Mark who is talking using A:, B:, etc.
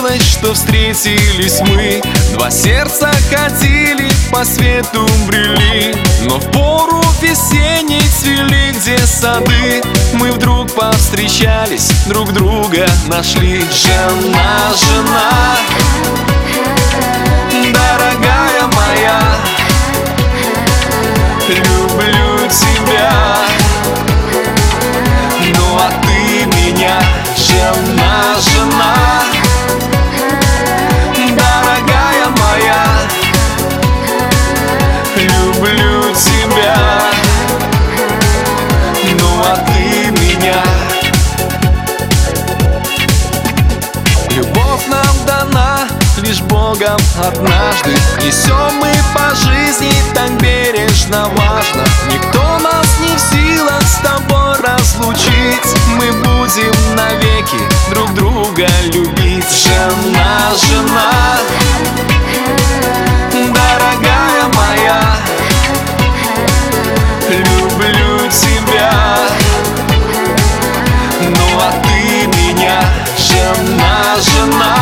A: случилось, что встретились мы. Два сердца ходили, по свету брели, но в пору весенней цвели, где сады. Мы вдруг повстречались, друг друга нашли. Жена, жена, дорогая моя, люблю тебя, ну а ты меня. Жена, жена, дорогая моя, люблю тебя, ну а ты меня. Любовь нам дана лишь Богом однажды. Несем мы по жизни так бережно, важно. Никто нас не в силах с тобой разлучить. Мы будем навеки друг друга любить. Жена, жена, дорогая моя, люблю тебя, ну а ты меня. Жена, жена,